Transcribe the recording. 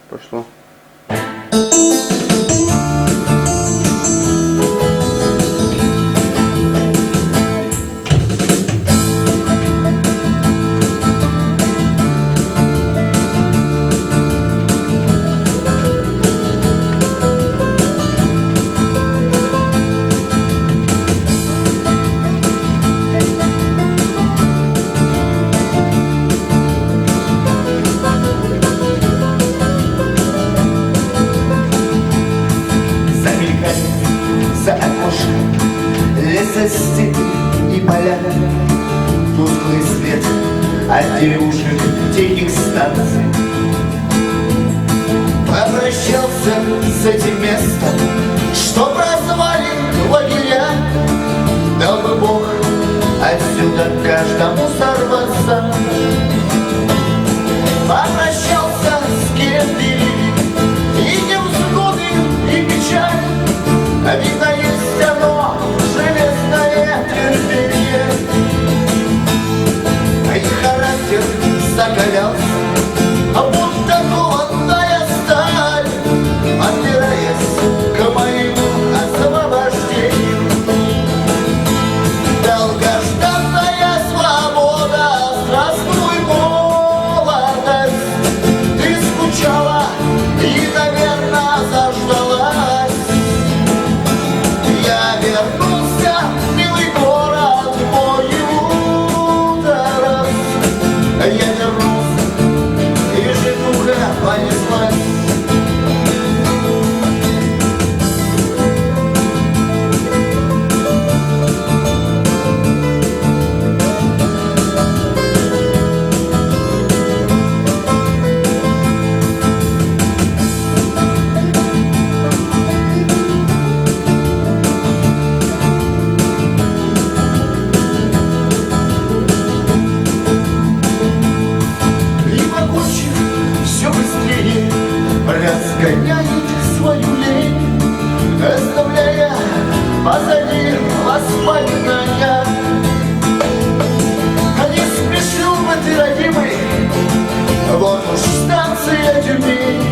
Пошло. За окошком лесостепи и поля, тусклый свет от деревушек тихих станций. Попрощался с этим местом, что прозвали лагеря. Дал бы Бог отсюда каждому сорваться. Попрощался с кем-то и невзгоды, и печаль. А видно, есть оно, железное терпение. И характер закалялся, а будто голодная сталь, отбираясь к моему освобождению. Долгожданная свобода, здравствуй, молодость. Ты скучала и, наверное, заждалась. Я вернулся, милый город мой, ударов. Я вернулся, и житуха понеслась. Все быстрее разгоняет свою лень, оставляя позади воспоминания. Не спешил бы ты, родимый, вот уж станция Тюмень.